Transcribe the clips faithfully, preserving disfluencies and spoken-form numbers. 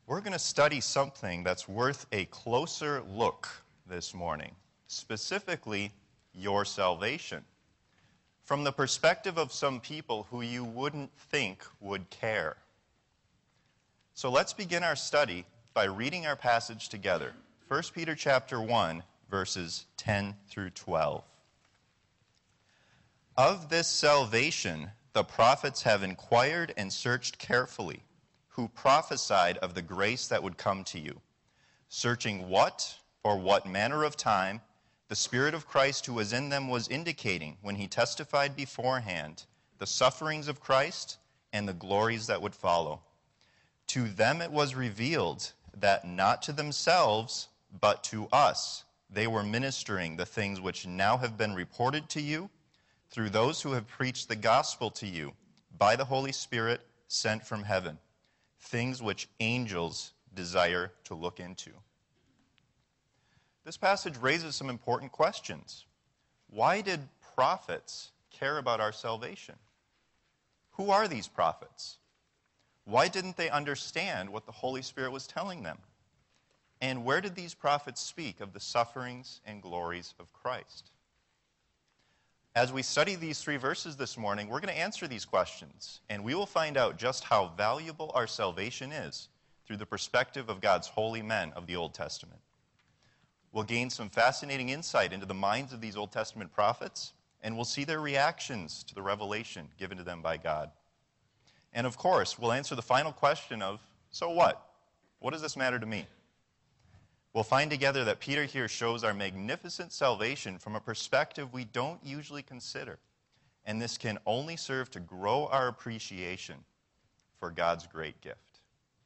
We're going to study something that's worth a closer look this morning, specifically your salvation, from the perspective of some people who you wouldn't think would care. So let's begin our study by reading our passage together. First Peter chapter one, verses ten through twelve. Of this salvation the prophets have inquired and searched carefully, who prophesied of the grace that would come to you, searching what or what manner of time the Spirit of Christ who was in them was indicating when he testified beforehand the sufferings of Christ and the glories that would follow. To them it was revealed that not to themselves, but to us, they were ministering the things which now have been reported to you through those who have preached the gospel to you by the Holy Spirit sent from heaven, things which angels desire to look into. This passage raises some important questions. Why did prophets care about our salvation? Who are these prophets? Why didn't they understand what the Holy Spirit was telling them? And where did these prophets speak of the sufferings and glories of Christ? As we study these three verses this morning, we're going to answer these questions, and we will find out just how valuable our salvation is through the perspective of God's holy men of the Old Testament. We'll gain some fascinating insight into the minds of these Old Testament prophets, and we'll see their reactions to the revelation given to them by God. And of course, we'll answer the final question of, so what? What does this matter to me? We'll find together that Peter here shows our magnificent salvation from a perspective we don't usually consider. And this can only serve to grow our appreciation for God's great gift.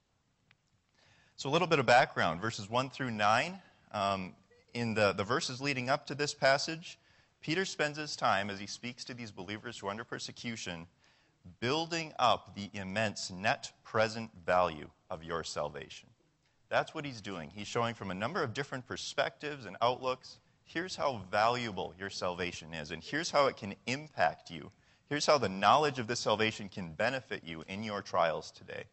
So a little bit of background, verses one through nine. Um, in the, the verses leading up to this passage, Peter spends his time, as he speaks to these believers who are under persecution, building up the immense net present value of your salvation. That's what he's doing. He's showing from a number of different perspectives and outlooks, here's how valuable your salvation is, and here's how it can impact you. Here's how the knowledge of this salvation can benefit you in your trials today.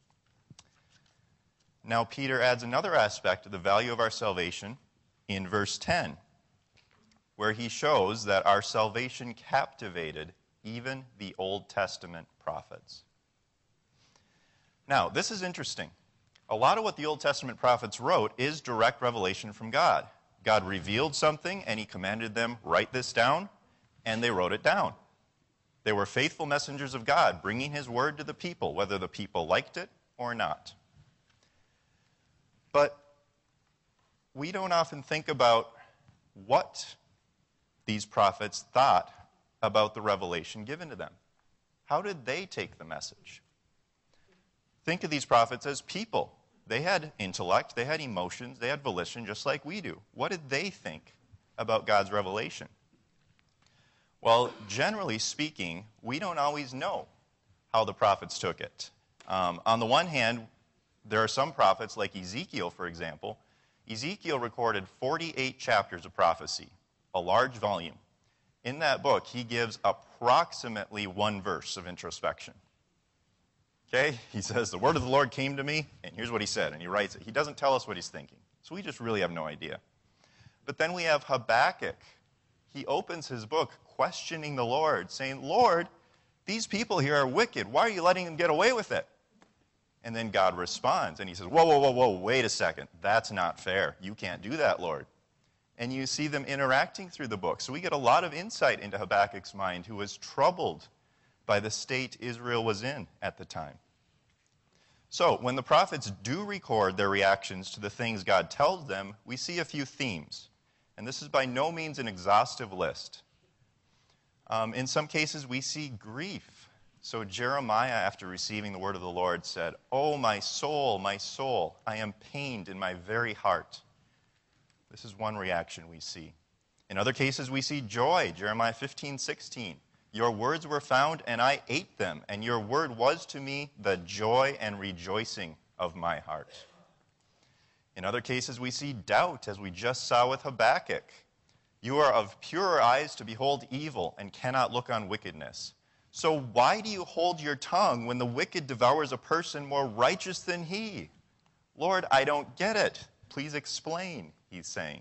Now, Peter adds another aspect of the value of our salvation in verse ten, where he shows that our salvation captivated even the Old Testament prophets. Now, this is interesting. A lot of what the Old Testament prophets wrote is direct revelation from God. God revealed something, and he commanded them, write this down, and they wrote it down. They were faithful messengers of God, bringing his word to the people, whether the people liked it or not. But we don't often think about what these prophets thought about the revelation given to them. How did they take the message? Think of these prophets as people. They had intellect, they had emotions, they had volition, just like we do. What did they think about God's revelation? Well, generally speaking, we don't always know how the prophets took it. Um, on the one hand, there are some prophets, like Ezekiel, for example. Ezekiel recorded forty-eight chapters of prophecy, a large volume. In that book, he gives approximately one verse of introspection. Okay, he says, the word of the Lord came to me, and here's what he said, and he writes it. He doesn't tell us what he's thinking, so we just really have no idea. But then we have Habakkuk. He opens his book questioning the Lord, saying, Lord, these people here are wicked. Why are you letting them get away with it? And then God responds, and he says, whoa, whoa, whoa, whoa, wait a second. That's not fair. You can't do that, Lord. And you see them interacting through the book. So we get a lot of insight into Habakkuk's mind, who was troubled by the state Israel was in at the time. So, when the prophets do record their reactions to the things God tells them, we see a few themes. And this is by no means an exhaustive list. Um, in some cases, we see grief. So Jeremiah, after receiving the word of the Lord, said, "Oh, my soul, my soul, I am pained in my very heart." This is one reaction we see. In other cases, we see joy. Jeremiah fifteen sixteen. Your words were found, and I ate them, and your word was to me the joy and rejoicing of my heart. In other cases, we see doubt, as we just saw with Habakkuk. You are of purer eyes to behold evil, and cannot look on wickedness. So why do you hold your tongue when the wicked devours a person more righteous than he? Lord, I don't get it. Please explain, he's saying.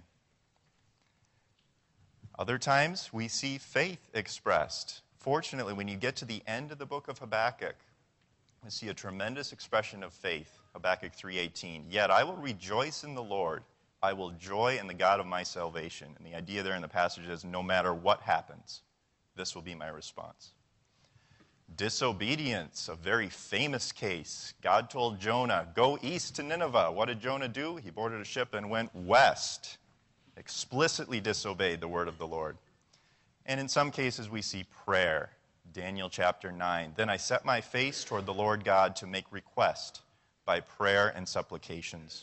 Other times, we see faith expressed. Fortunately, when you get to the end of the book of Habakkuk, we see a tremendous expression of faith. Habakkuk three eighteen. Yet I will rejoice in the Lord. I will joy in the God of my salvation. And the idea there in the passage is no matter what happens, this will be my response. Disobedience, a very famous case. God told Jonah, go east to Nineveh. What did Jonah do? He boarded a ship and went west. Explicitly disobeyed the word of the Lord. And in some cases we see prayer. Daniel chapter nine. Then I set my face toward the Lord God to make request by prayer and supplications.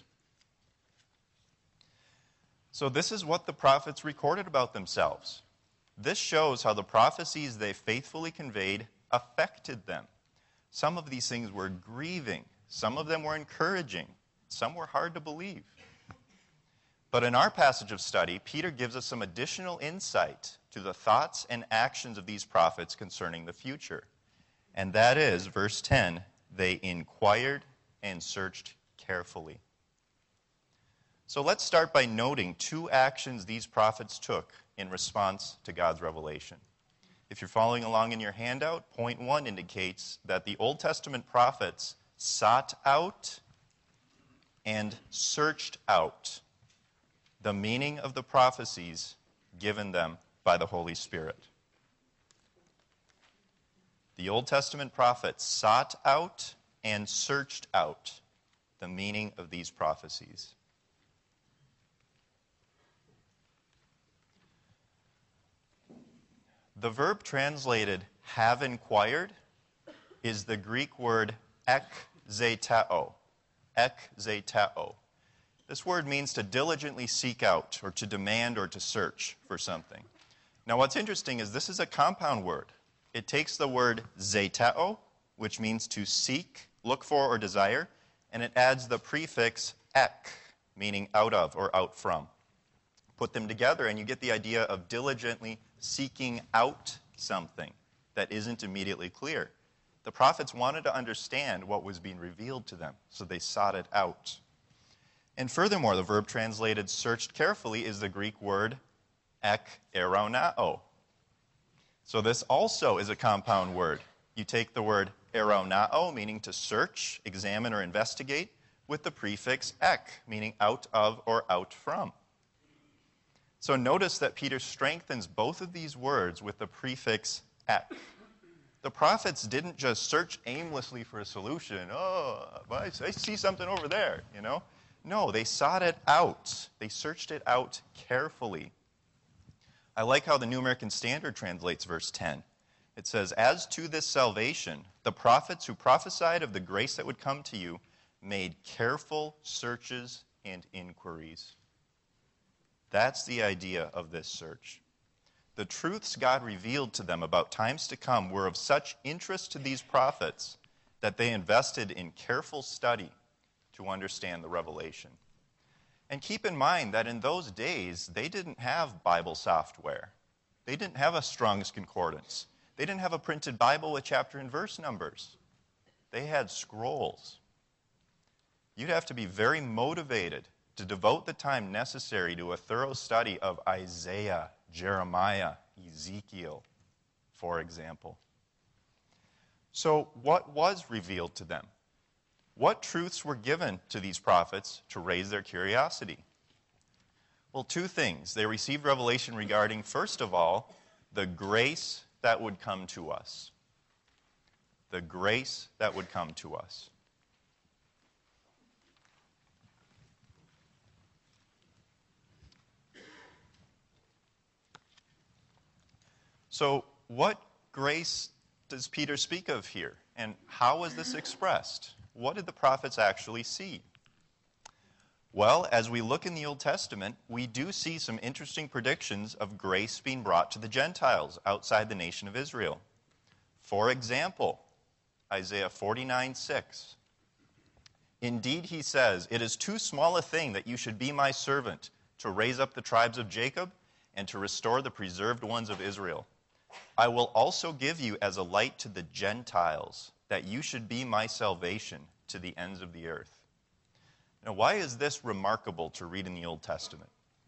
So this is what the prophets recorded about themselves. This shows how the prophecies they faithfully conveyed affected them. Some of these things were grieving. Some of them were encouraging. Some were hard to believe. But in our passage of study, Peter gives us some additional insight to the thoughts and actions of these prophets concerning the future. And that is, verse ten, they inquired and searched carefully. So let's start by noting two actions these prophets took in response to God's revelation. If you're following along in your handout, point one indicates that the Old Testament prophets sought out and searched out the meaning of the prophecies given them by the Holy Spirit. The Old Testament prophets sought out and searched out the meaning of these prophecies. The verb translated have inquired is the Greek word ekzetao. Ekzetao. This word means to diligently seek out or to demand or to search for something. Now what's interesting is this is a compound word. It takes the word zetao, which means to seek, look for, or desire, and it adds the prefix ek, meaning out of or out from. Put them together and you get the idea of diligently seeking out something that isn't immediately clear. The prophets wanted to understand what was being revealed to them, so they sought it out. And furthermore, the verb translated searched carefully is the Greek word ek eronao. So this also is a compound word. You take the word eronao, meaning to search, examine, or investigate, with the prefix ek, meaning out of or out from. So notice that Peter strengthens both of these words with the prefix ek. The prophets didn't just search aimlessly for a solution. Oh, I see something over there, you know. No, they sought it out. They searched it out carefully. I like how the New American Standard translates verse ten. It says, as to this salvation, the prophets who prophesied of the grace that would come to you made careful searches and inquiries. That's the idea of this search. The truths God revealed to them about times to come were of such interest to these prophets that they invested in careful study to understand the revelation. And keep in mind that in those days, they didn't have Bible software. They didn't have a Strong's Concordance. They didn't have a printed Bible with chapter and verse numbers. They had scrolls. You'd have to be very motivated to devote the time necessary to a thorough study of Isaiah, Jeremiah, Ezekiel, for example. So what was revealed to them? What truths were given to these prophets to raise their curiosity? Well, two things. They received revelation regarding, first of all, the grace that would come to us. The grace that would come to us. So, what grace does Peter speak of here? And how was this expressed? What did the prophets actually see? Well, as we look in the Old Testament, we do see some interesting predictions of grace being brought to the Gentiles outside the nation of Israel. For example, Isaiah forty-nine six. Indeed, he says, it is too small a thing that you should be my servant to raise up the tribes of Jacob and to restore the preserved ones of Israel. I will also give you as a light to the Gentiles, that you should be my salvation to the ends of the earth. Now, why is this remarkable to read in the Old Testament?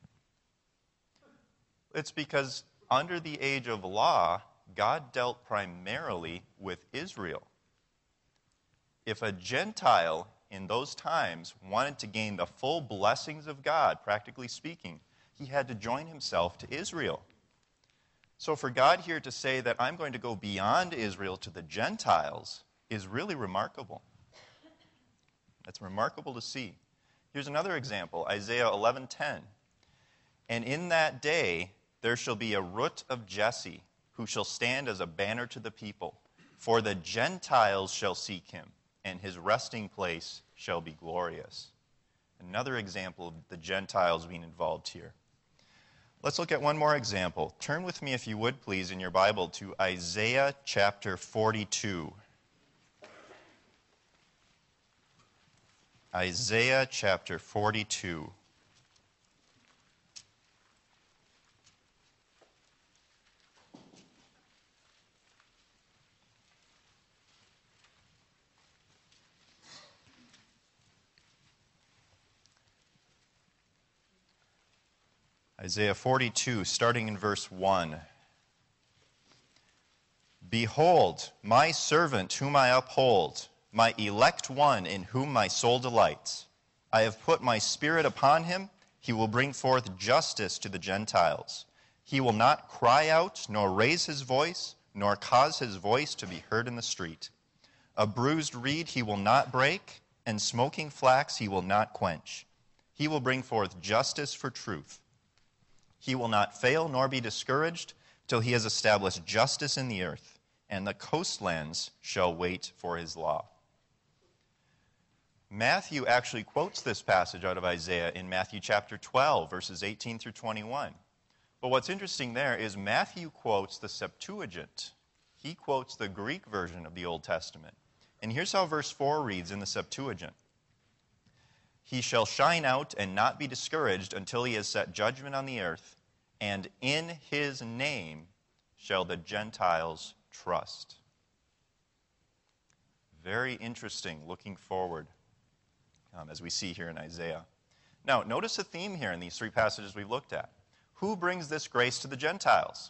It's because under the age of law, God dealt primarily with Israel. If a Gentile in those times wanted to gain the full blessings of God, practically speaking, he had to join himself to Israel. So for God here to say that I'm going to go beyond Israel to the Gentiles is really remarkable. It's remarkable to see. Here's another example, Isaiah eleven ten. And in that day there shall be a root of Jesse, who shall stand as a banner to the people. For the Gentiles shall seek him, and his resting place shall be glorious. Another example of the Gentiles being involved here. Let's look at one more example. Turn with me, if you would, please, in your Bible to Isaiah chapter forty-two. Isaiah chapter forty-two. Isaiah forty-two, starting in verse one. Behold, my servant whom I uphold, my elect one in whom my soul delights. I have put my spirit upon him. He will bring forth justice to the Gentiles. He will not cry out, nor raise his voice, nor cause his voice to be heard in the street. A bruised reed he will not break, and smoking flax he will not quench. He will bring forth justice for truth. He will not fail nor be discouraged till he has established justice in the earth, and the coastlands shall wait for his law. Matthew actually quotes this passage out of Isaiah in Matthew chapter twelve, verses eighteen through twenty-one. But what's interesting there is Matthew quotes the Septuagint. He quotes the Greek version of the Old Testament. And here's how verse four reads in the Septuagint. He shall shine out and not be discouraged until he has set judgment on the earth, and in his name shall the Gentiles trust. Very interesting looking forward um, as we see here in Isaiah. Now, notice a theme here in these three passages we've looked at. Who brings this grace to the Gentiles?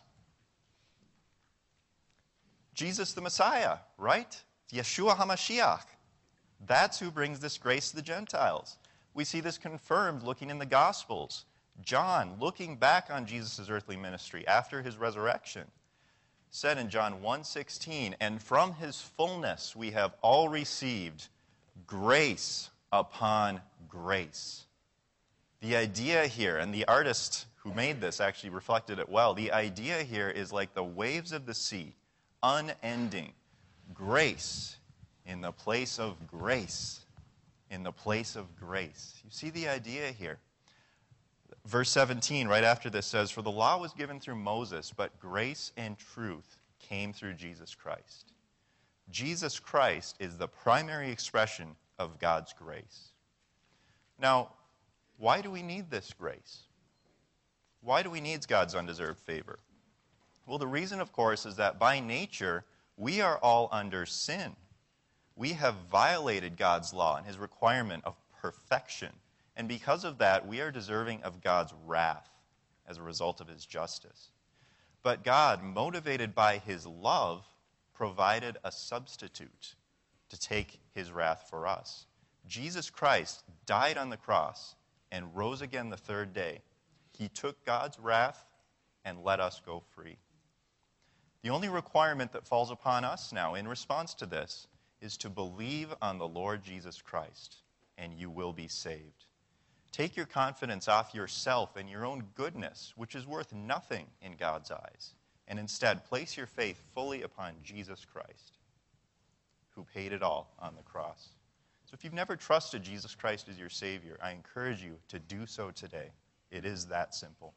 Jesus the Messiah, right? Yeshua HaMashiach. That's who brings this grace to the Gentiles. We see this confirmed looking in the Gospels. John, looking back on Jesus' earthly ministry after his resurrection, said in John one sixteen, and from his fullness we have all received grace upon grace. The idea here, and the artist who made this actually reflected it well, the idea here is like the waves of the sea, unending. Grace in the place of grace. In the place of grace. You see the idea here. Verse seventeen, right after this, says, for the law was given through Moses, but grace and truth came through Jesus Christ. Jesus Christ is the primary expression of God's grace. Now, why do we need this grace? Why do we need God's undeserved favor? Well, the reason, of course, is that by nature, we are all under sin. We have violated God's law and his requirement of perfection. And because of that, we are deserving of God's wrath as a result of his justice. But God, motivated by his love, provided a substitute to take his wrath for us. Jesus Christ died on the cross and rose again the third day. He took God's wrath and let us go free. The only requirement that falls upon us now in response to this is to believe on the Lord Jesus Christ, and you will be saved. Take your confidence off yourself and your own goodness, which is worth nothing in God's eyes, and instead place your faith fully upon Jesus Christ, who paid it all on the cross. So if you've never trusted Jesus Christ as your Savior, I encourage you to do so today. It is that simple.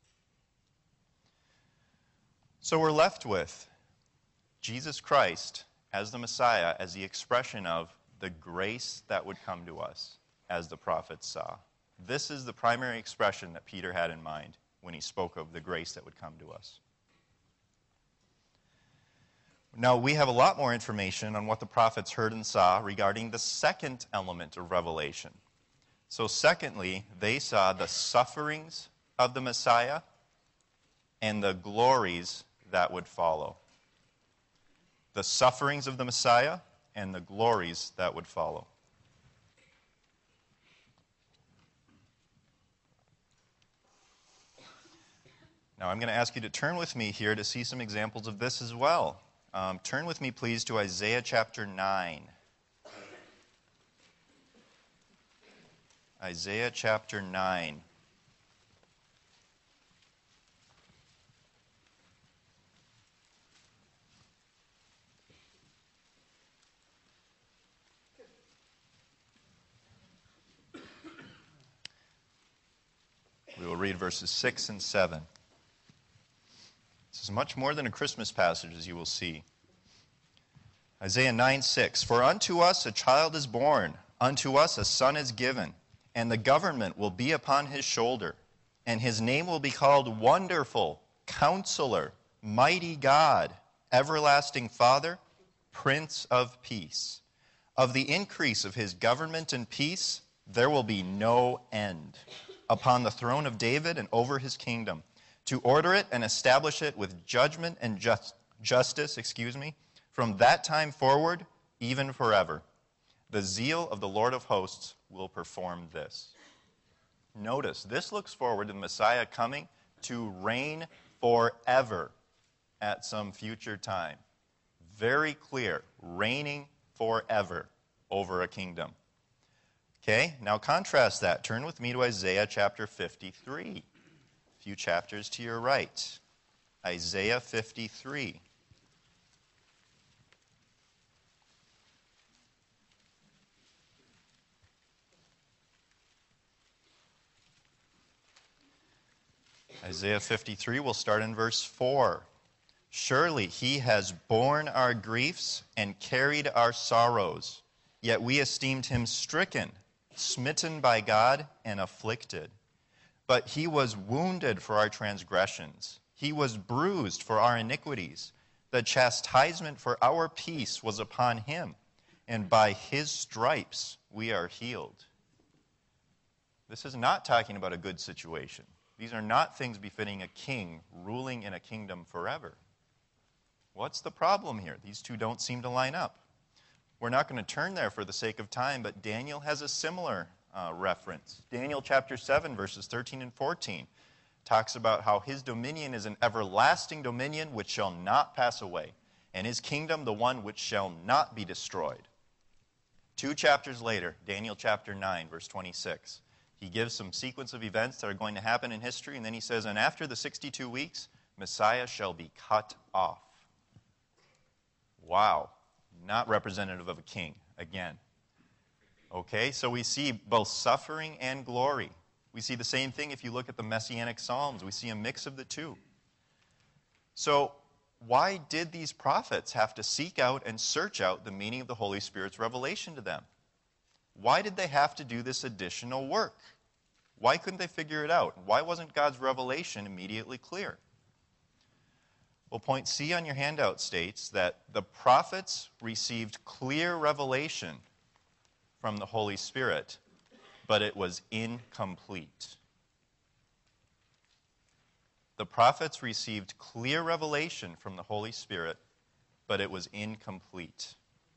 So we're left with Jesus Christ as the Messiah, as the expression of the grace that would come to us, as the prophets saw. This is the primary expression that Peter had in mind when he spoke of the grace that would come to us. Now, we have a lot more information on what the prophets heard and saw regarding the second element of Revelation. So secondly, they saw the sufferings of the Messiah and the glories that would follow. The sufferings of the Messiah and the glories that would follow. Now I'm going to ask you to turn with me here to see some examples of this as well. Um, turn with me, please, to Isaiah chapter nine. Isaiah chapter nine. We will read verses six and seven. This is much more than a Christmas passage, as you will see. Isaiah nine six, "For unto us a child is born, unto us a son is given, and the government will be upon his shoulder, and his name will be called Wonderful, Counselor, Mighty God, Everlasting Father, Prince of Peace. Of the increase of his government and peace there will be no end, upon the throne of David and over his kingdom, to order it and establish it with judgment and just, justice, excuse me, from that time forward, even forever. The zeal of the Lord of hosts will perform this." Notice, this looks forward to the Messiah coming to reign forever at some future time. Very clear, reigning forever over a kingdom. Okay, now contrast that. Turn with me to Isaiah chapter fifty-three. A few chapters to your right. Isaiah fifty-three. Isaiah fifty-three, we'll start in verse four. "Surely he has borne our griefs and carried our sorrows, yet we esteemed him stricken, smitten by God, and afflicted. But he was wounded for our transgressions. He was bruised for our iniquities. The chastisement for our peace was upon him, and by his stripes we are healed." This is not talking about a good situation. These are not things befitting a king ruling in a kingdom forever. What's the problem here? These two don't seem to line up. We're not going to turn there for the sake of time, but Daniel has a similar uh, reference. Daniel chapter seven, verses thirteen and fourteen, talks about how his dominion is an everlasting dominion which shall not pass away, and his kingdom the one which shall not be destroyed. Two chapters later, Daniel chapter nine, verse twenty-six, he gives some sequence of events that are going to happen in history, and then he says, "And after the sixty-two weeks, Messiah shall be cut off." Wow. Not representative of a king, again. Okay, so we see both suffering and glory. We see the same thing if you look at the Messianic Psalms. We see a mix of the two. So why did these prophets have to seek out and search out the meaning of the Holy Spirit's revelation to them? Why did they have to do this additional work? Why couldn't they figure it out? Why wasn't God's revelation immediately clear? Well, point C on your handout states that the prophets received clear revelation from the Holy Spirit, but it was incomplete. The prophets received clear revelation from the Holy Spirit, but it was incomplete.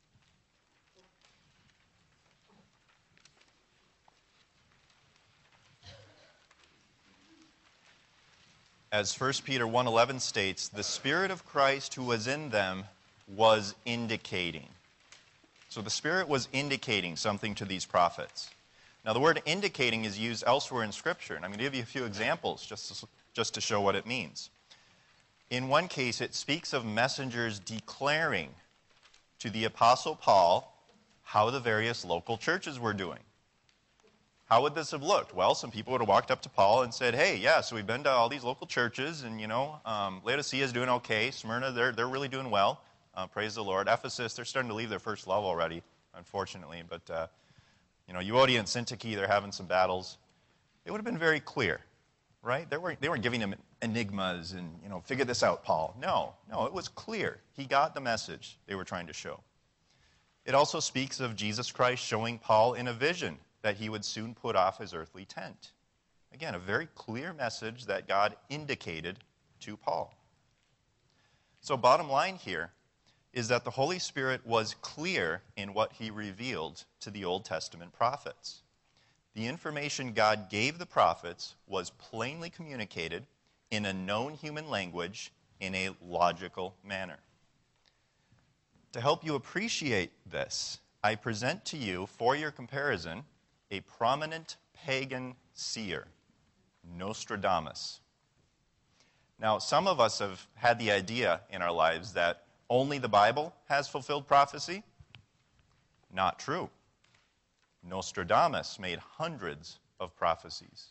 As First Peter one eleven states, the Spirit of Christ who was in them was indicating. So the Spirit was indicating something to these prophets. Now the word indicating is used elsewhere in Scripture, and I'm going to give you a few examples just to, just to show what it means. In one case, it speaks of messengers declaring to the Apostle Paul how the various local churches were doing. How would this have looked? Well, some people would have walked up to Paul and said, "Hey, yeah, so we've been to all these local churches, and, you know, um, Laodicea is doing okay. Smyrna, they're, they're really doing well. Uh, praise the Lord. Ephesus, they're starting to leave their first love already, unfortunately. But, uh, you know, Euodia and Syntyche, they're having some battles." It would have been very clear, right? They weren't, they weren't giving him enigmas and, you know, figure this out, Paul. No, no, it was clear. He got the message they were trying to show. It also speaks of Jesus Christ showing Paul in a vision that he would soon put off his earthly tent. Again, a very clear message that God indicated to Paul. So bottom line here is that the Holy Spirit was clear in what he revealed to the Old Testament prophets. The information God gave the prophets was plainly communicated in a known human language in a logical manner. To help you appreciate this, I present to you, for your comparison, a prominent pagan seer, Nostradamus. Now, some of us have had the idea in our lives that only the Bible has fulfilled prophecy. Not true. Nostradamus made hundreds of prophecies.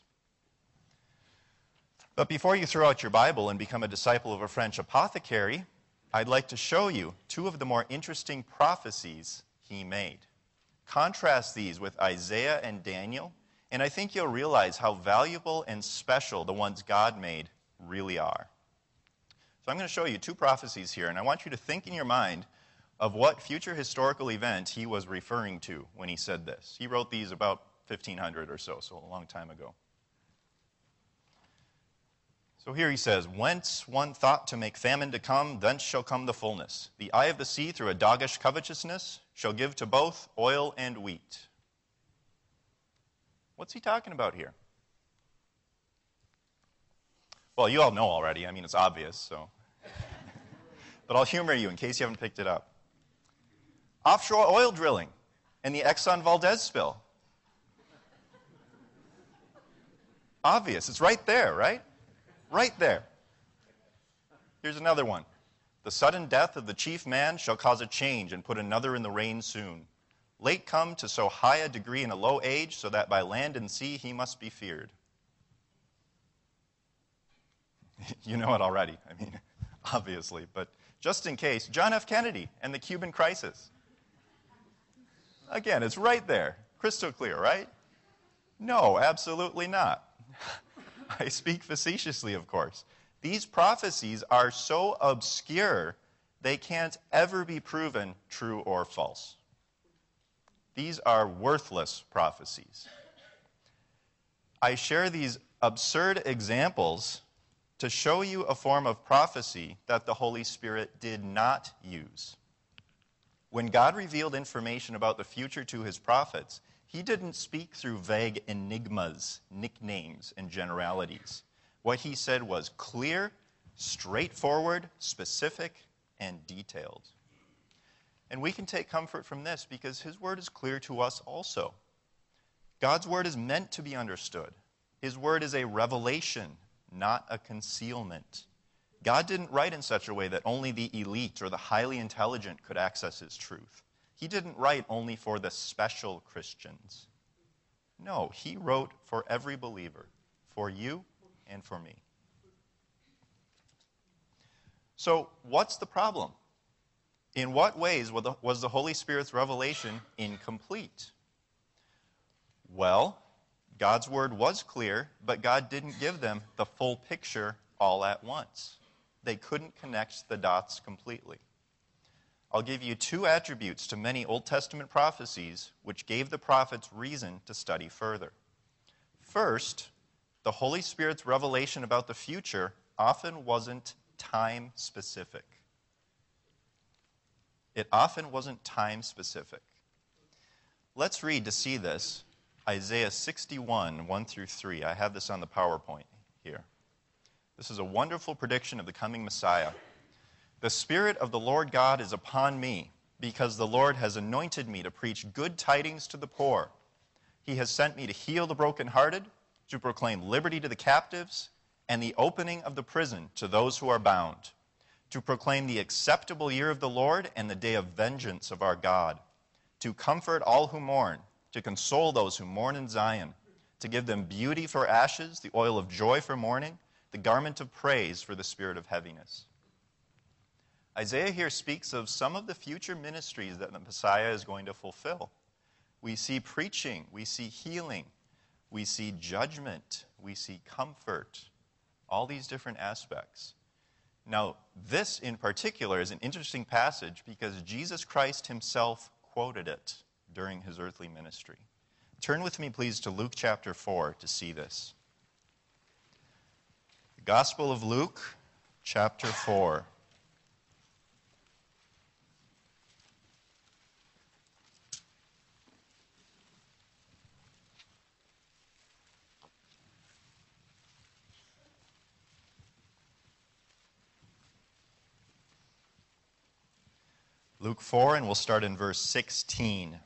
But before you throw out your Bible and become a disciple of a French apothecary, I'd like to show you two of the more interesting prophecies he made. Contrast these with Isaiah and Daniel, and I think you'll realize how valuable and special the ones God made really are. So I'm going to show you two prophecies here, and I want you to think in your mind of what future historical event he was referring to when he said this. He wrote these about fifteen hundred or so, so a long time ago. So here he says, "Whence one thought to make famine to come, thence shall come the fullness. The eye of the sea through a doggish covetousness shall give to both oil and wheat." What's he talking about here? Well, you all know already. I mean, it's obvious, so. But I'll humor you in case you haven't picked it up. Offshore oil drilling and the Exxon Valdez spill. Obvious. It's right there, right? Right there. Here's another one. "The sudden death of the chief man shall cause a change and put another in the reign soon. Late come to so high a degree in a low age, so that by land and sea he must be feared." You know it already, I mean, obviously. But just in case, John F. Kennedy and the Cuban crisis. Again, it's right there. Crystal clear, right? No, absolutely not. I speak facetiously, of course. These prophecies are so obscure, they can't ever be proven true or false. These are worthless prophecies. I share these absurd examples to show you a form of prophecy that the Holy Spirit did not use. When God revealed information about the future to his prophets, he didn't speak through vague enigmas, nicknames, and generalities. What he said was clear, straightforward, specific, and detailed. And we can take comfort from this because his word is clear to us also. God's word is meant to be understood. His word is a revelation, not a concealment. God didn't write in such a way that only the elite or the highly intelligent could access his truth. He didn't write only for the special Christians. No, he wrote for every believer, for you and for me. So, what's the problem? In what ways was the Holy Spirit's revelation incomplete? Well, God's word was clear, but God didn't give them the full picture all at once. They couldn't connect the dots completely. I'll give you two attributes to many Old Testament prophecies which gave the prophets reason to study further. First, the Holy Spirit's revelation about the future often wasn't time-specific. It often wasn't time-specific. Let's read to see this Isaiah sixty-one, one through three. I have this on the PowerPoint here. This is a wonderful prediction of the coming Messiah. "The Spirit of the Lord God is upon me, because the Lord has anointed me to preach good tidings to the poor. He has sent me to heal the brokenhearted, to proclaim liberty to the captives, and the opening of the prison to those who are bound, to proclaim the acceptable year of the Lord and the day of vengeance of our God, to comfort all who mourn, to console those who mourn in Zion, to give them beauty for ashes, the oil of joy for mourning, the garment of praise for the spirit of heaviness." Isaiah here speaks of some of the future ministries that the Messiah is going to fulfill. We see preaching, we see healing, we see judgment, we see comfort, all these different aspects. Now, this in particular is an interesting passage because Jesus Christ himself quoted it during his earthly ministry. Turn with me, please, to Luke chapter four to see this. The Gospel of Luke, chapter four. Luke four, and we'll start in verse sixteen.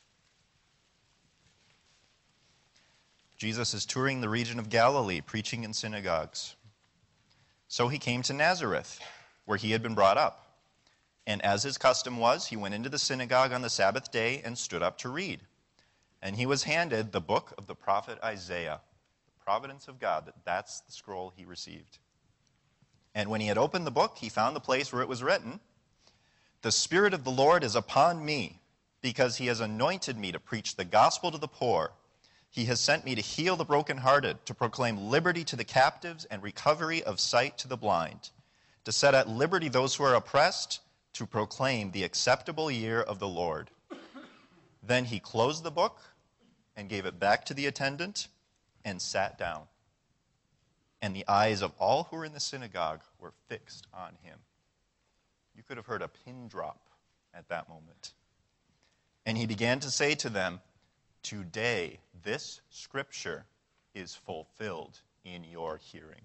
Jesus is touring the region of Galilee, preaching in synagogues. So he came to Nazareth, where he had been brought up. And as his custom was, he went into the synagogue on the Sabbath day and stood up to read. And he was handed the book of the prophet Isaiah, the providence of God, that that's the scroll he received. And when he had opened the book, he found the place where it was written, "The Spirit of the Lord is upon me, because he has anointed me to preach the gospel to the poor. He has sent me to heal the brokenhearted, to proclaim liberty to the captives and recovery of sight to the blind, to set at liberty those who are oppressed, to proclaim the acceptable year of the Lord." Then he closed the book and gave it back to the attendant and sat down. And the eyes of all who were in the synagogue were fixed on him. You could have heard a pin drop at that moment. And he began to say to them, "Today this scripture is fulfilled in your hearing."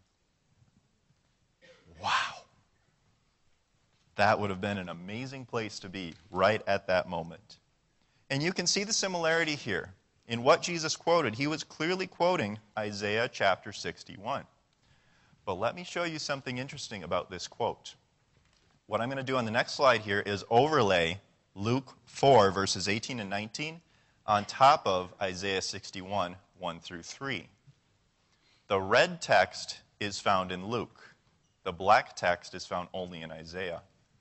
Wow. That would have been an amazing place to be right at that moment. And you can see the similarity here. In what Jesus quoted, he was clearly quoting Isaiah chapter sixty-one. But let me show you something interesting about this quote. What I'm going to do on the next slide here is overlay Luke four, verses eighteen and nineteen, on top of Isaiah sixty-one, one through three. The red text is found in Luke. The black text is found only in Isaiah.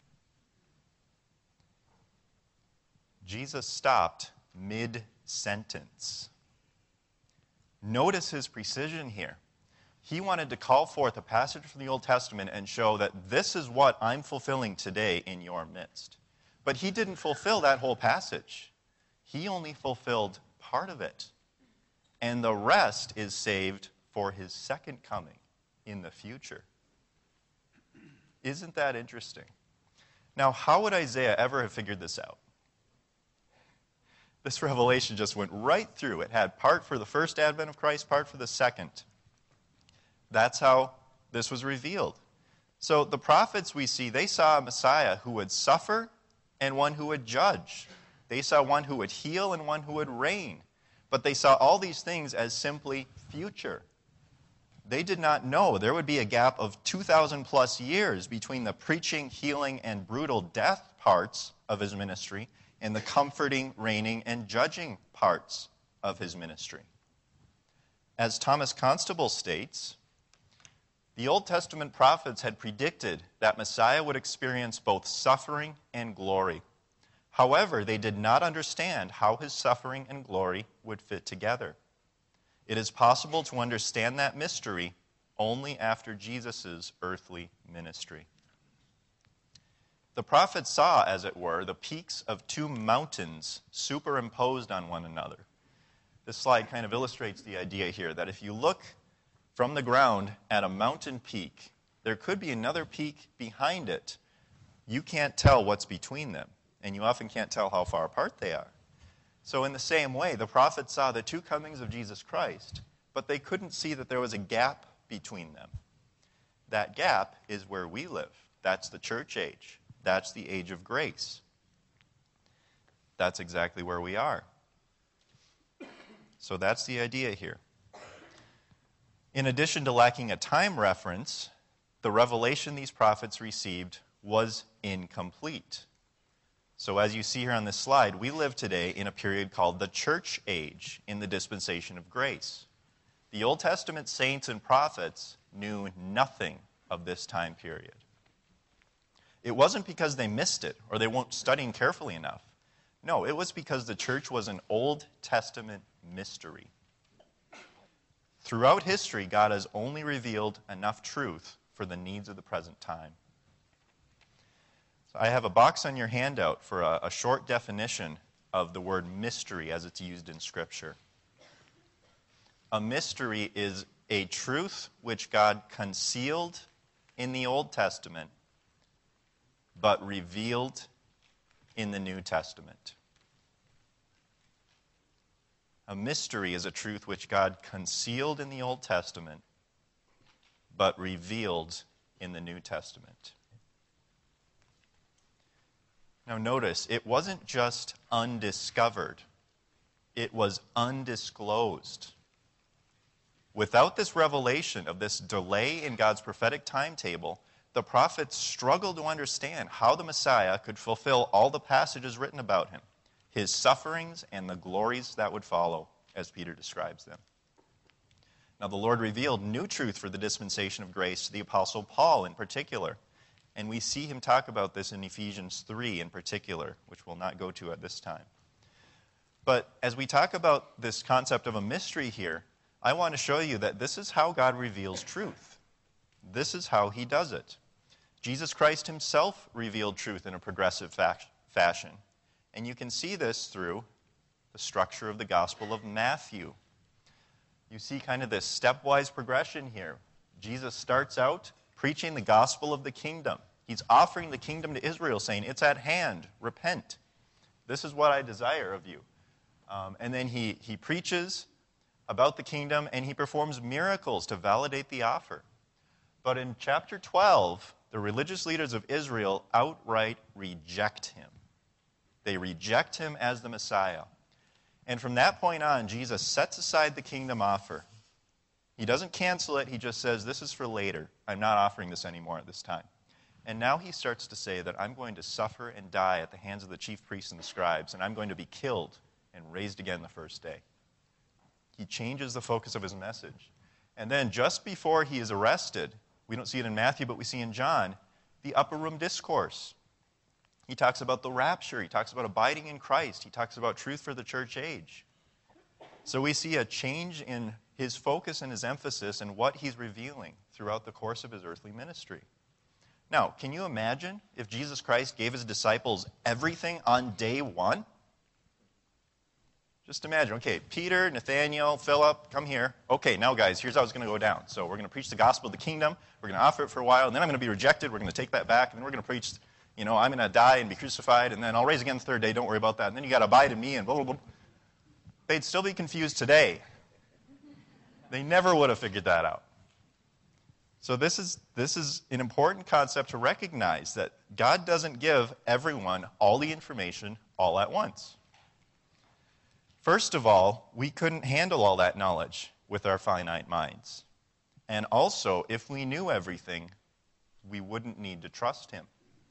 Jesus stopped mid-sentence. Notice his precision here. He wanted to call forth a passage from the Old Testament and show that this is what I'm fulfilling today in your midst. But he didn't fulfill that whole passage. He only fulfilled part of it. And the rest is saved for his second coming in the future. Isn't that interesting? Now, how would Isaiah ever have figured this out? This revelation just went right through. It had part for the first advent of Christ, part for the second. That's how this was revealed. So the prophets we see, they saw a Messiah who would suffer and one who would judge. They saw one who would heal and one who would reign. But they saw all these things as simply future. They did not know there would be a gap of two thousand plus years between the preaching, healing, and brutal death parts of his ministry and the comforting, reigning, and judging parts of his ministry. As Thomas Constable states, the Old Testament prophets had predicted that Messiah would experience both suffering and glory. However, they did not understand how his suffering and glory would fit together. It is possible to understand that mystery only after Jesus' earthly ministry. The prophets saw, as it were, the peaks of two mountains superimposed on one another. This slide kind of illustrates the idea here that if you look from the ground at a mountain peak, there could be another peak behind it. You can't tell what's between them, and you often can't tell how far apart they are. So in the same way, the prophets saw the two comings of Jesus Christ, but they couldn't see that there was a gap between them. That gap is where we live. That's the church age. That's the age of grace. That's exactly where we are. So that's the idea here. In addition to lacking a time reference, the revelation these prophets received was incomplete. So as you see here on this slide, we live today in a period called the church age in the dispensation of grace. The Old Testament saints and prophets knew nothing of this time period. It wasn't because they missed it or they weren't studying carefully enough. No, it was because the church was an Old Testament mystery. Throughout history, God has only revealed enough truth for the needs of the present time. So I have a box on your handout for a, a short definition of the word mystery as it's used in Scripture. A mystery is a truth which God concealed in the Old Testament, but revealed in the New Testament. A mystery is a truth which God concealed in the Old Testament, but revealed in the New Testament. Now notice, it wasn't just undiscovered. It was undisclosed. Without this revelation of this delay in God's prophetic timetable, the prophets struggled to understand how the Messiah could fulfill all the passages written about him, his sufferings and the glories that would follow, as Peter describes them. Now the Lord revealed new truth for the dispensation of grace to the Apostle Paul in particular. And we see him talk about this in Ephesians three in particular, which we'll not go to at this time. But as we talk about this concept of a mystery here, I want to show you that this is how God reveals truth. This is how he does it. Jesus Christ himself revealed truth in a progressive fa- fashion. And you can see this through the structure of the Gospel of Matthew. You see kind of this stepwise progression here. Jesus starts out preaching the gospel of the kingdom. He's offering the kingdom to Israel, saying, it's at hand, repent. This is what I desire of you. Um, and then he, he preaches about the kingdom, and he performs miracles to validate the offer. But in chapter twelve, the religious leaders of Israel outright reject him. They reject him as the Messiah. And from that point on, Jesus sets aside the kingdom offer. He doesn't cancel it. He just says, this is for later. I'm not offering this anymore at this time. And now he starts to say that I'm going to suffer and die at the hands of the chief priests and the scribes, and I'm going to be killed and raised again the first day. He changes the focus of his message. And then just before he is arrested, we don't see it in Matthew, but we see in John, the upper room discourse. He talks about the rapture. He talks about abiding in Christ. He talks about truth for the church age. So we see a change in his focus and his emphasis and what he's revealing throughout the course of his earthly ministry. Now, can you imagine if Jesus Christ gave his disciples everything on day one? Just imagine, okay, Peter, Nathaniel, Philip, come here. Okay, now guys, here's how it's going to go down. So we're going to preach the gospel of the kingdom. We're going to offer it for a while, and then I'm going to be rejected. We're going to take that back, and then we're going to preach, you know, I'm going to die and be crucified, and then I'll rise again the third day. Don't worry about that. And then you got to abide in me, and blah, blah, blah. They'd still be confused today. They never would have figured that out. So this is, this is an important concept to recognize, that God doesn't give everyone all the information all at once. First of all, we couldn't handle all that knowledge with our finite minds. And also, if we knew everything, we wouldn't need to trust him.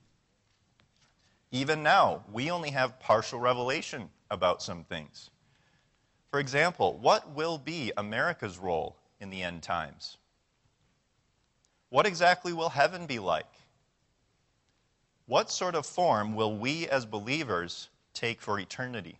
Even now, we only have partial revelation about some things. For example, what will be America's role in the end times? What exactly will heaven be like? What sort of form will we as believers take for eternity?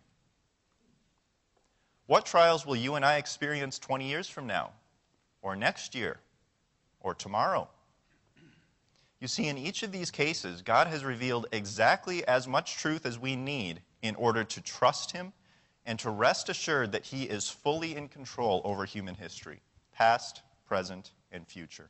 What trials will you and I experience twenty years from now, or next year, or tomorrow? You see, in each of these cases, God has revealed exactly as much truth as we need in order to trust him and to rest assured that he is fully in control over human history, past, present, and future.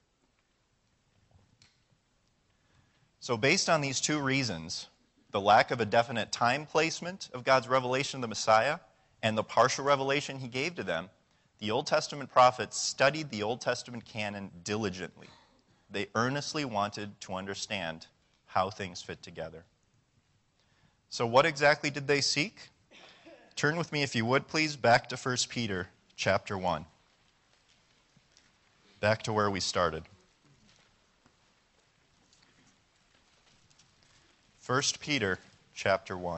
So based on these two reasons, the lack of a definite time placement of God's revelation of the Messiah and the partial revelation he gave to them, the Old Testament prophets studied the Old Testament canon diligently. They earnestly wanted to understand how things fit together. So what exactly did they seek? Turn with me, if you would, please, back to First Peter chapter one. Back to where we started. First Peter chapter one.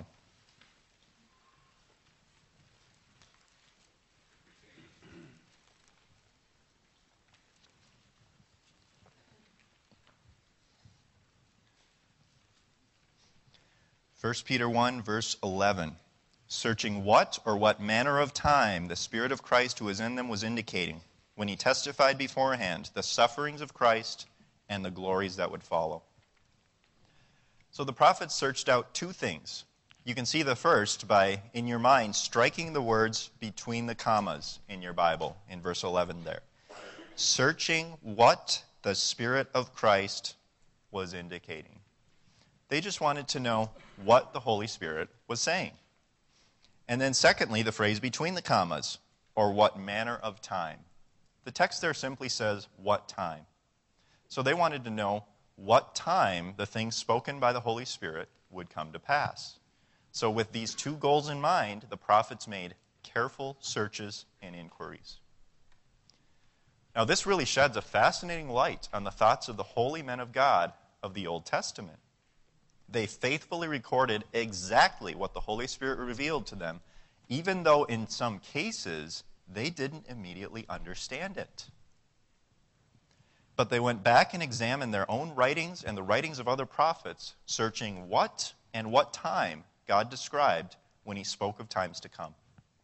First Peter one, verse eleven. Searching what or what manner of time the Spirit of Christ who is in them was indicating when he testified beforehand the sufferings of Christ and the glories that would follow. So the prophets searched out two things. You can see the first by, in your mind, striking the words between the commas in your Bible, in verse eleven there. Searching what the Spirit of Christ was indicating. They just wanted to know what the Holy Spirit was saying. And then secondly, the phrase between the commas, or what manner of time. The text there simply says, what time. So they wanted to know what time the things spoken by the Holy Spirit would come to pass. So with these two goals in mind, the prophets made careful searches and inquiries. Now this really sheds a fascinating light on the thoughts of the holy men of God of the Old Testament. They faithfully recorded exactly what the Holy Spirit revealed to them, even though in some cases they didn't immediately understand it. But they went back and examined their own writings and the writings of other prophets, searching what and what time God described when he spoke of times to come.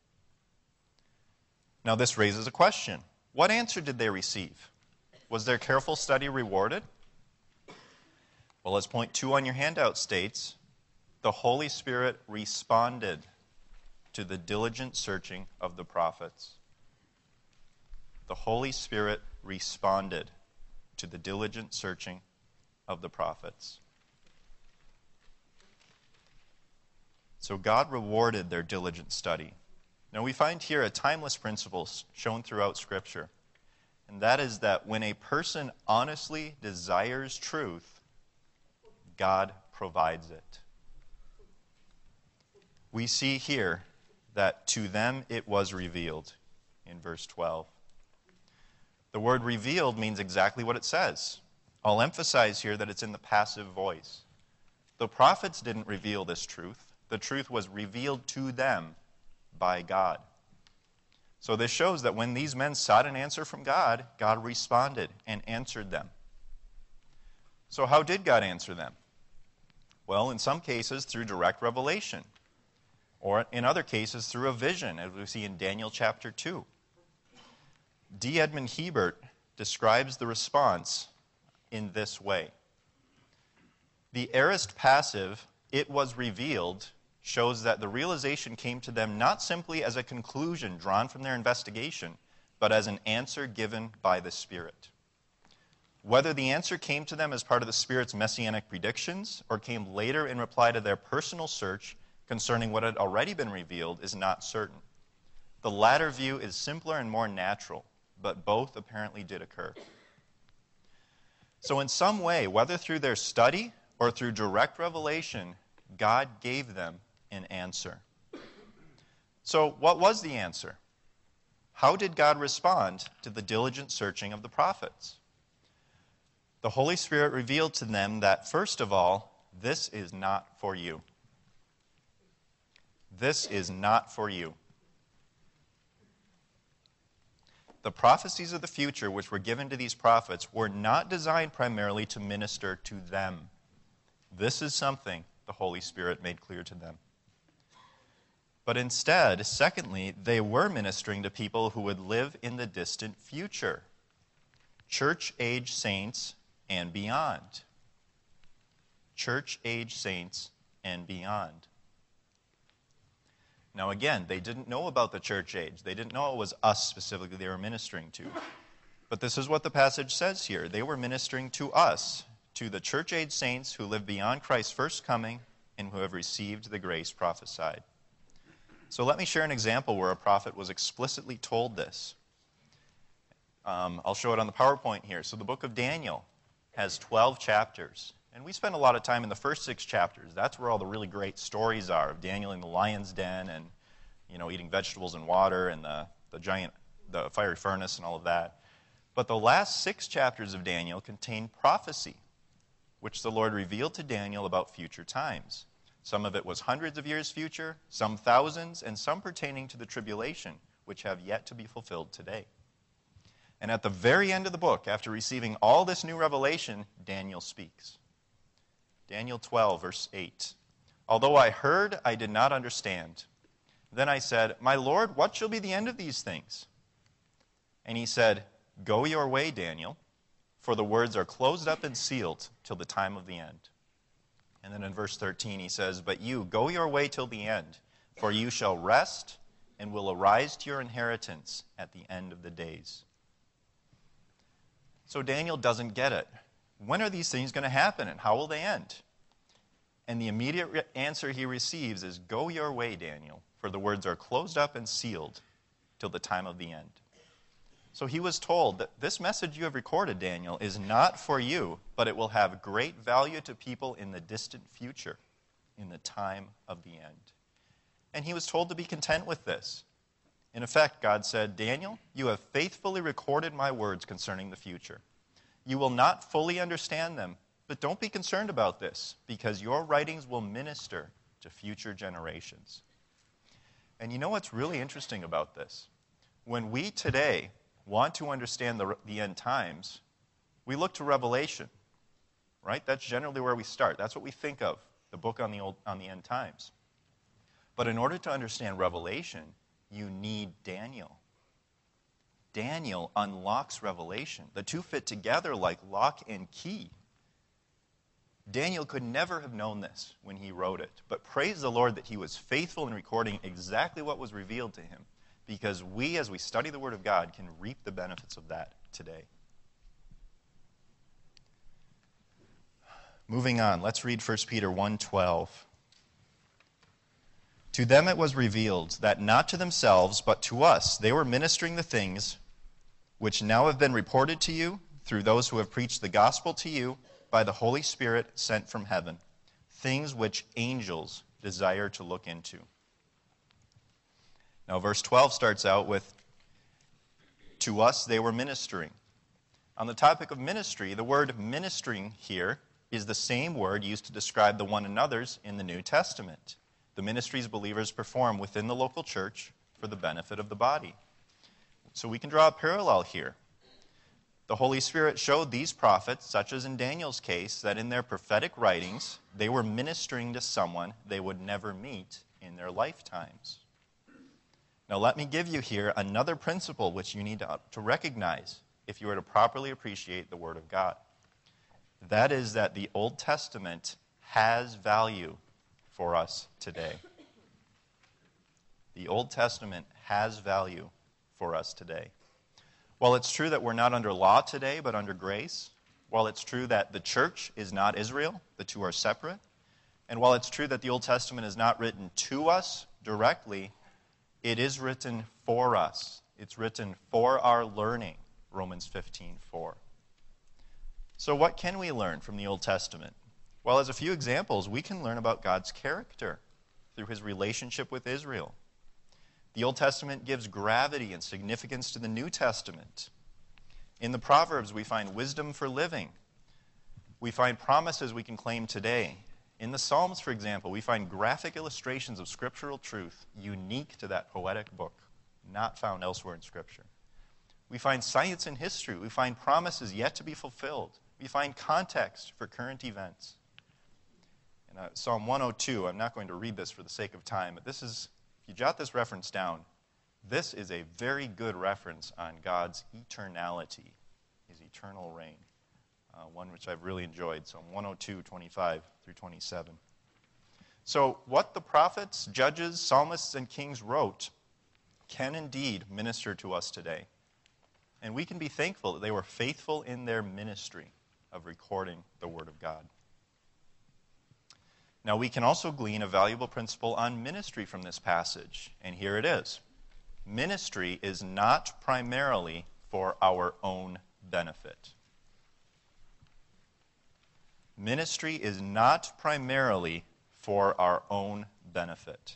Now this raises a question. What answer did they receive? Was their careful study rewarded? Well, as point two on your handout states, the Holy Spirit responded to the diligent searching of the prophets. The Holy Spirit responded to the diligent searching of the prophets. So God rewarded their diligent study. Now we find here a timeless principle shown throughout Scripture, and that is that when a person honestly desires truth, God provides it. We see here that to them it was revealed in verse twelve. The word revealed means exactly what it says. I'll emphasize here that it's in the passive voice. The prophets didn't reveal this truth. The truth was revealed to them by God. So this shows that when these men sought an answer from God, God responded and answered them. So how did God answer them? Well, in some cases through direct revelation, or in other cases through a vision, as we see in Daniel chapter two. D. Edmund Hebert describes the response in this way. The aorist passive, it was revealed, shows that the realization came to them not simply as a conclusion drawn from their investigation, but as an answer given by the Spirit. Whether the answer came to them as part of the Spirit's messianic predictions or came later in reply to their personal search concerning what had already been revealed is not certain. The latter view is simpler and more natural, but both apparently did occur. So in some way, whether through their study or through direct revelation, God gave them an answer. So what was the answer? How did God respond to the diligent searching of the prophets? The Holy Spirit revealed to them that, first of all, this is not for you. This is not for you. The prophecies of the future which were given to these prophets were not designed primarily to minister to them. This is something the Holy Spirit made clear to them. But instead, secondly, they were ministering to people who would live in the distant future. Church-age saints and beyond. Church-age saints and beyond. Now again, they didn't know about the church age. They didn't know it was us specifically they were ministering to. But this is what the passage says here. They were ministering to us, to the church age saints who live beyond Christ's first coming and who have received the grace prophesied. So let me share an example where a prophet was explicitly told this. Um, I'll show it on the PowerPoint here. So the book of Daniel has twelve chapters. And we spend a lot of time in the first six chapters. That's where all the really great stories are of Daniel in the lion's den and, you know, eating vegetables and water and the, the giant, the fiery furnace and all of that. But the last six chapters of Daniel contain prophecy, which the Lord revealed to Daniel about future times. Some of it was hundreds of years future, some thousands, and some pertaining to the tribulation, which have yet to be fulfilled today. And at the very end of the book, after receiving all this new revelation, Daniel speaks. Daniel twelve, verse eight. Although I heard, I did not understand. Then I said, My Lord, what shall be the end of these things? And he said, Go your way, Daniel, for the words are closed up and sealed till the time of the end. And then in verse thirteen he says, "But you, go your way till the end, for you shall rest and will arise to your inheritance at the end of the days." So Daniel doesn't get it. When are these things going to happen and how will they end? And the immediate re- answer he receives is, "Go your way, Daniel, for the words are closed up and sealed till the time of the end." So he was told that this message you have recorded, Daniel, is not for you, but it will have great value to people in the distant future, in the time of the end. And he was told to be content with this. In effect, God said, "Daniel, you have faithfully recorded my words concerning the future. You will not fully understand them, but don't be concerned about this, because your writings will minister to future generations." And you know what's really interesting about this? When we today want to understand the, the end times, we look to Revelation, right? That's generally where we start. That's what we think of, the book on the, old, on the end times. But in order to understand Revelation, you need Daniel. Daniel unlocks Revelation. The two fit together like lock and key. Daniel could never have known this when he wrote it, but praise the Lord that he was faithful in recording exactly what was revealed to him, because we, as we study the Word of God, can reap the benefits of that today. Moving on, let's read First Peter one twelve. "To them it was revealed that not to themselves, but to us, they were ministering the things which now have been reported to you through those who have preached the gospel to you by the Holy Spirit sent from heaven, things which angels desire to look into." Now, verse twelve starts out with, "To us they were ministering." On the topic of ministry, the word ministering here is the same word used to describe the one another's in the New Testament. The ministries believers perform within the local church for the benefit of the body. So we can draw a parallel here. The Holy Spirit showed these prophets, such as in Daniel's case, that in their prophetic writings, they were ministering to someone they would never meet in their lifetimes. Now let me give you here another principle which you need to, to recognize if you are to properly appreciate the Word of God. That is that the Old Testament has value for us today. The Old Testament has value for us today. While it's true that we're not under law today, but under grace, while it's true that the church is not Israel, the two are separate, and while it's true that the Old Testament is not written to us directly, it is written for us. It's written for our learning, Romans fifteen four. So what can we learn from the Old Testament? Well, as a few examples, we can learn about God's character through his relationship with Israel. The Old Testament gives gravity and significance to the New Testament. In the Proverbs, we find wisdom for living. We find promises we can claim today. In the Psalms, for example, we find graphic illustrations of scriptural truth unique to that poetic book, not found elsewhere in Scripture. We find science and history. We find promises yet to be fulfilled. We find context for current events. In uh, Psalm one oh two, I'm not going to read this for the sake of time, but this is, if you jot this reference down, this is a very good reference on God's eternality, his eternal reign. Uh, one which I've really enjoyed, Psalm one oh two, twenty-five through twenty-seven. So what the prophets, judges, psalmists, and kings wrote can indeed minister to us today. And we can be thankful that they were faithful in their ministry of recording the Word of God. Now we can also glean a valuable principle on ministry from this passage, and here it is. Ministry is not primarily for our own benefit. Ministry is not primarily for our own benefit.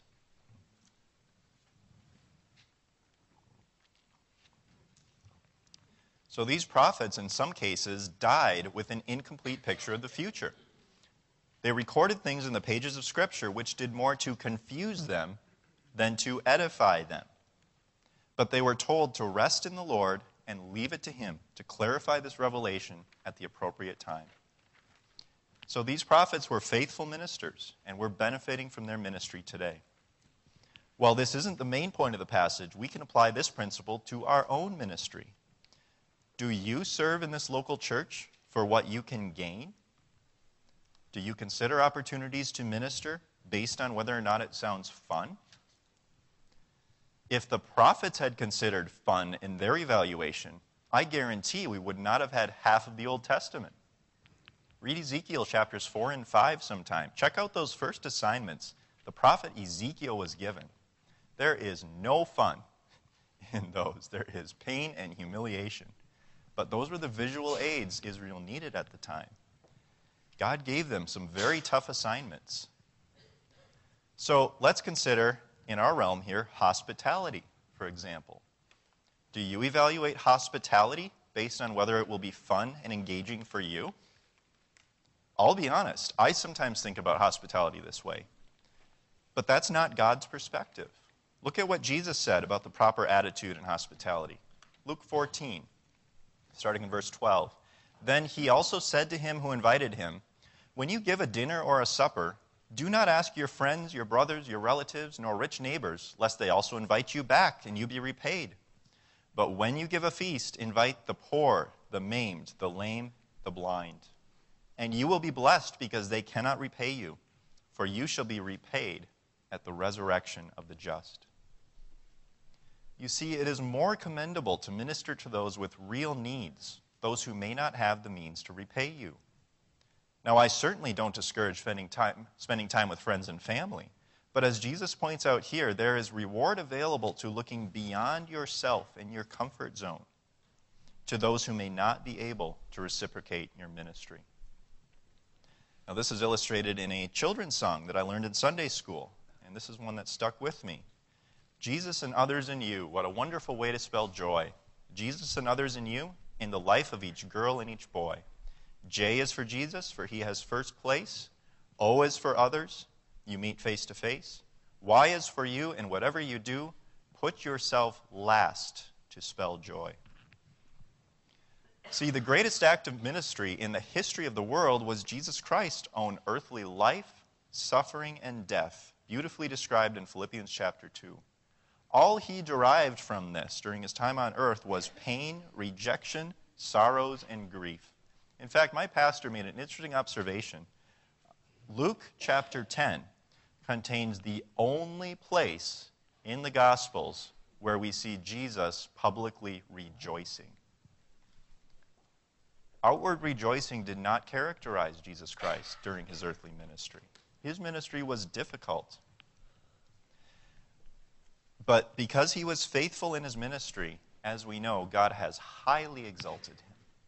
So these prophets, in some cases, died with an incomplete picture of the future. They recorded things in the pages of Scripture which did more to confuse them than to edify them. But they were told to rest in the Lord and leave it to Him to clarify this revelation at the appropriate time. So these prophets were faithful ministers, and we're benefiting from their ministry today. While this isn't the main point of the passage, we can apply this principle to our own ministry. Do you serve in this local church for what you can gain? Do you consider opportunities to minister based on whether or not it sounds fun? If the prophets had considered fun in their evaluation, I guarantee we would not have had half of the Old Testament. Read Ezekiel chapters four and five sometime. Check out those first assignments the prophet Ezekiel was given. There is no fun in those. There is pain and humiliation. But those were the visual aids Israel needed at the time. God gave them some very tough assignments. So let's consider, in our realm here, hospitality, for example. Do you evaluate hospitality based on whether it will be fun and engaging for you? I'll be honest, I sometimes think about hospitality this way. But that's not God's perspective. Look at what Jesus said about the proper attitude in hospitality. Luke fourteen, starting in verse twelve. Then he also said to him who invited him, when you give a dinner or a supper, do not ask your friends, your brothers, your relatives, nor rich neighbors, lest they also invite you back and you be repaid. But when you give a feast, invite the poor, the maimed, the lame, the blind. And you will be blessed because they cannot repay you, for you shall be repaid at the resurrection of the just. You see, it is more commendable to minister to those with real needs, those who may not have the means to repay you. Now, I certainly don't discourage spending time, spending time with friends and family, but as Jesus points out here, there is reward available to looking beyond yourself and your comfort zone to those who may not be able to reciprocate your ministry. Now, this is illustrated in a children's song that I learned in Sunday school, and this is one that stuck with me. Jesus and others in you, what a wonderful way to spell joy. Jesus and others in you, in the life of each girl and each boy. J is for Jesus, for he has first place. O is for others, you meet face to face. Y is for you, and whatever you do, put yourself last to spell joy. See, the greatest act of ministry in the history of the world was Jesus Christ's own earthly life, suffering, and death, beautifully described in Philippians chapter two. All he derived from this during his time on earth was pain, rejection, sorrows, and grief. In fact, my pastor made an interesting observation. Luke chapter ten contains the only place in the Gospels where we see Jesus publicly rejoicing. Outward rejoicing did not characterize Jesus Christ during his earthly ministry. His ministry was difficult. But because he was faithful in his ministry, as we know, God has highly exalted him.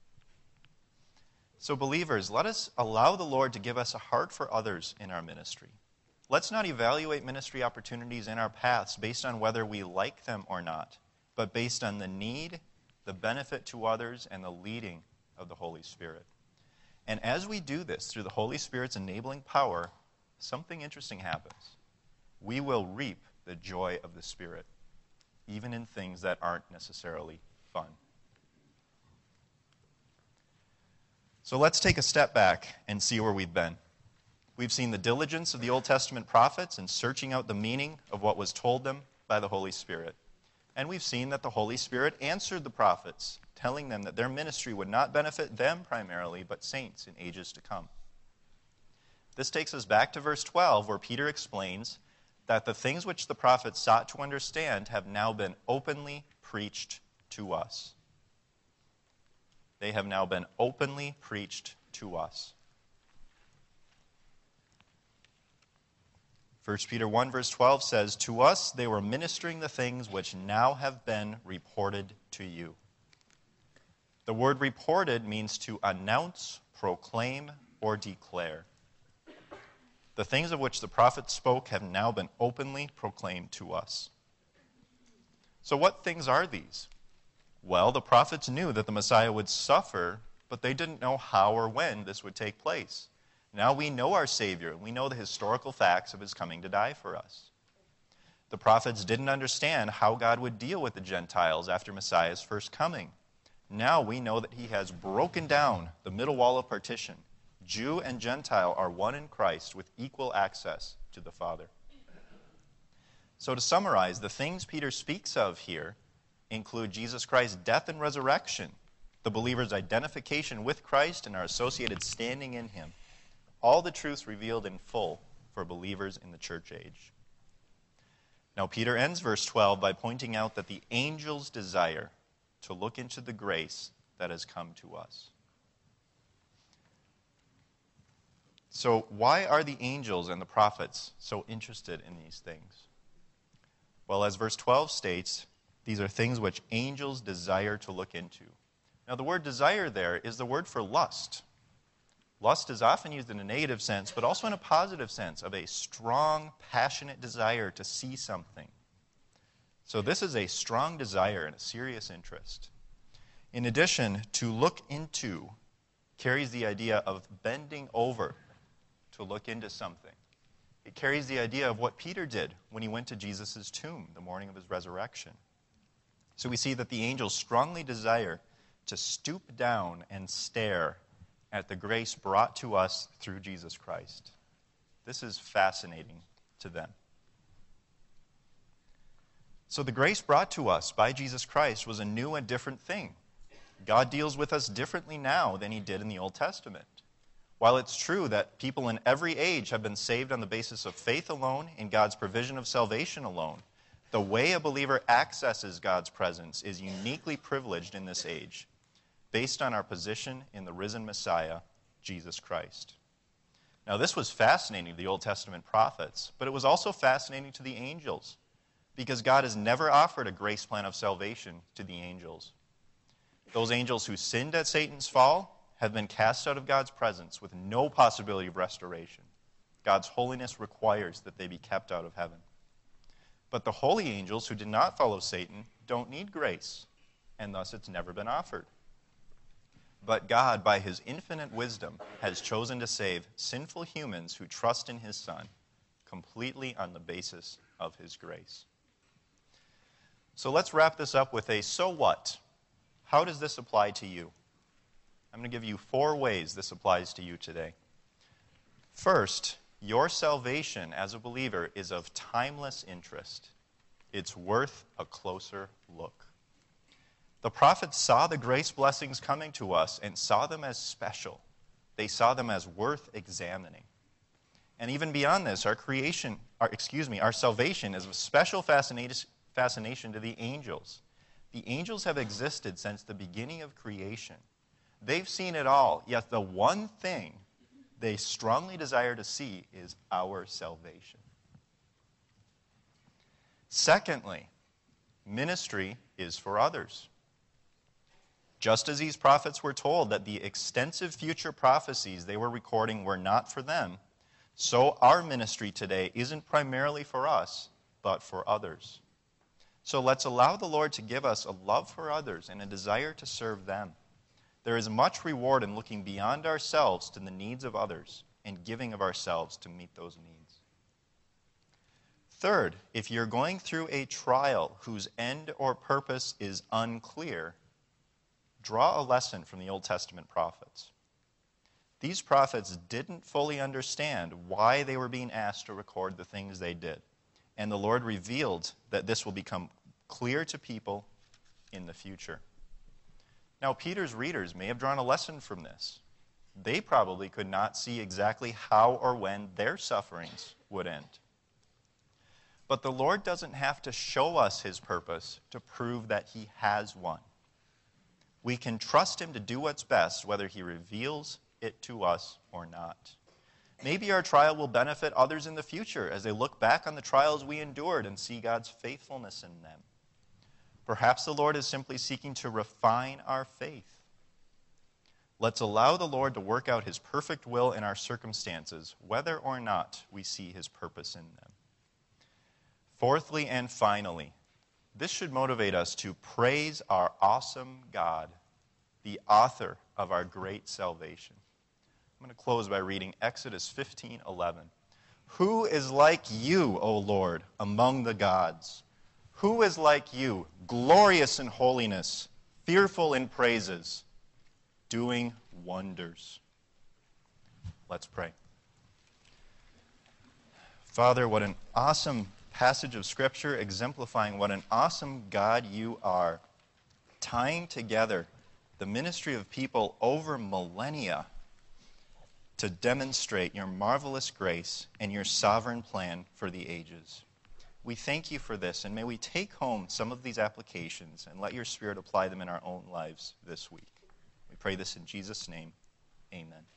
So believers, let us allow the Lord to give us a heart for others in our ministry. Let's not evaluate ministry opportunities in our paths based on whether we like them or not, but based on the need, the benefit to others, and the leading of the Holy Spirit. And as we do this through the Holy Spirit's enabling power, something interesting happens. We will reap the joy of the Spirit, even in things that aren't necessarily fun. So let's take a step back and see where we've been. We've seen the diligence of the Old Testament prophets in searching out the meaning of what was told them by the Holy Spirit. And we've seen that the Holy Spirit answered the prophets, telling them that their ministry would not benefit them primarily, but saints in ages to come. This takes us back to verse twelve, where Peter explains that the things which the prophets sought to understand have now been openly preached to us. They have now been openly preached to us. First Peter one verse twelve says, to us they were ministering the things which now have been reported to you. The word reported means to announce, proclaim, or declare. The things of which the prophets spoke have now been openly proclaimed to us. So what things are these? Well, the prophets knew that the Messiah would suffer, but they didn't know how or when this would take place. Now we know our Savior, and we know the historical facts of his coming to die for us. The prophets didn't understand how God would deal with the Gentiles after Messiah's first coming. Now we know that he has broken down the middle wall of partition. Jew and Gentile are one in Christ with equal access to the Father. So to summarize, the things Peter speaks of here include Jesus Christ's death and resurrection, the believer's identification with Christ and our associated standing in him, all the truths revealed in full for believers in the church age. Now, Peter ends verse twelve by pointing out that the angels desire to look into the grace that has come to us. So, why are the angels and the prophets so interested in these things? Well, as verse twelve states, these are things which angels desire to look into. Now, the word desire there is the word for lust. Lust is often used in a negative sense, but also in a positive sense of a strong, passionate desire to see something. So this is a strong desire and a serious interest. In addition, to look into carries the idea of bending over to look into something. It carries the idea of what Peter did when he went to Jesus' tomb the morning of his resurrection. So we see that the angels strongly desire to stoop down and stare at the grace brought to us through Jesus Christ. This is fascinating to them. So the grace brought to us by Jesus Christ was a new and different thing. God deals with us differently now than he did in the Old Testament. While it's true that people in every age have been saved on the basis of faith alone in God's provision of salvation alone, the way a believer accesses God's presence is uniquely privileged in this age, based on our position in the risen Messiah, Jesus Christ. Now, this was fascinating to the Old Testament prophets, but it was also fascinating to the angels, because God has never offered a grace plan of salvation to the angels. Those angels who sinned at Satan's fall have been cast out of God's presence with no possibility of restoration. God's holiness requires that they be kept out of heaven. But the holy angels who did not follow Satan don't need grace, and thus it's never been offered. But God, by his infinite wisdom, has chosen to save sinful humans who trust in his Son completely on the basis of his grace. So let's wrap this up with a so what? How does this apply to you? I'm going to give you four ways this applies to you today. First, your salvation as a believer is of timeless interest. It's worth a closer look. The prophets saw the grace blessings coming to us and saw them as special. They saw them as worth examining. And even beyond this, our creation, our, excuse me, our salvation is of special fascination to the angels. The angels have existed since the beginning of creation. They've seen it all, yet the one thing they strongly desire to see is our salvation. Secondly, ministry is for others. Just as these prophets were told that the extensive future prophecies they were recording were not for them, so our ministry today isn't primarily for us, but for others. So let's allow the Lord to give us a love for others and a desire to serve them. There is much reward in looking beyond ourselves to the needs of others and giving of ourselves to meet those needs. Third, if you're going through a trial whose end or purpose is unclear, draw a lesson from the Old Testament prophets. These prophets didn't fully understand why they were being asked to record the things they did. And the Lord revealed that this will become clear to people in the future. Now, Peter's readers may have drawn a lesson from this. They probably could not see exactly how or when their sufferings would end. But the Lord doesn't have to show us his purpose to prove that he has one. We can trust him to do what's best, whether he reveals it to us or not. Maybe our trial will benefit others in the future as they look back on the trials we endured and see God's faithfulness in them. Perhaps the Lord is simply seeking to refine our faith. Let's allow the Lord to work out his perfect will in our circumstances, whether or not we see his purpose in them. Fourthly and finally, this should motivate us to praise our awesome God, the author of our great salvation. I'm going to close by reading Exodus fifteen eleven. Who is like you, O Lord, among the gods? Who is like you, glorious in holiness, fearful in praises, doing wonders? Let's pray. Father, what an awesome passage of Scripture exemplifying what an awesome God you are, tying together the ministry of people over millennia to demonstrate your marvelous grace and your sovereign plan for the ages. We thank you for this, and may we take home some of these applications and let your Spirit apply them in our own lives this week. We pray this in Jesus' name. Amen.